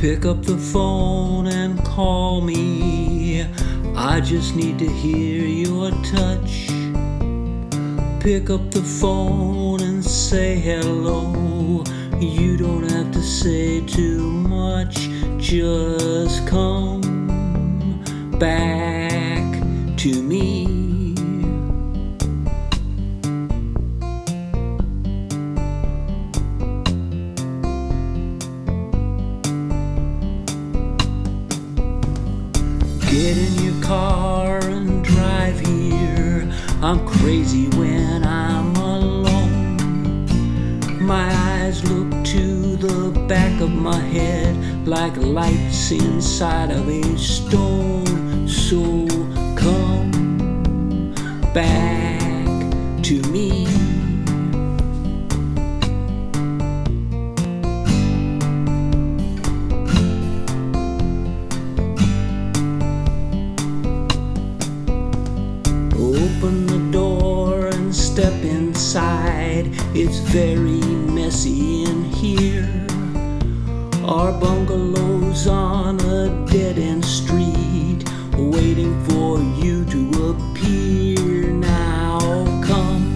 Pick up the phone and call me. I just need to hear your touch. Pick up the phone and say hello. You don't have to say too much. Just come back to me. Get in your car and drive here. I'm crazy when I'm alone. My eyes look to the back of my head like lights inside of a stone. So come back to me. Open the door and step inside. It's very messy in here. Our bungalow's on a dead-end street, waiting for you to appear. Now come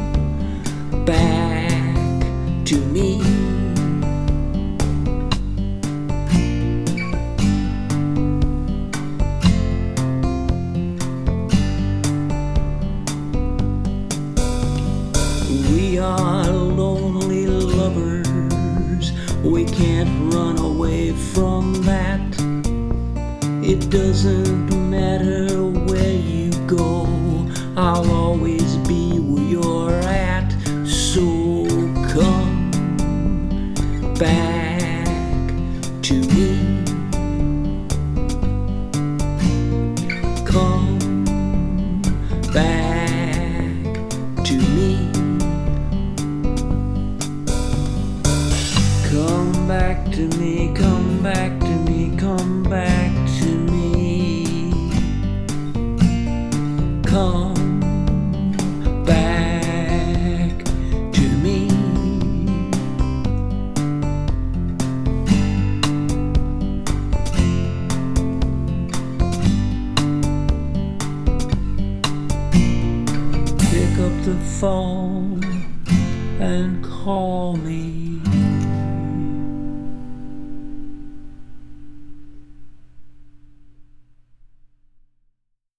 back to me. We are lonely lovers. We can't run away from that. It doesn't matter where you go, I'll always be where you're at. So come back to me. Come back to me. Come back to me, come back to me, come back to me. Come back to me. Pick up the phone and call me.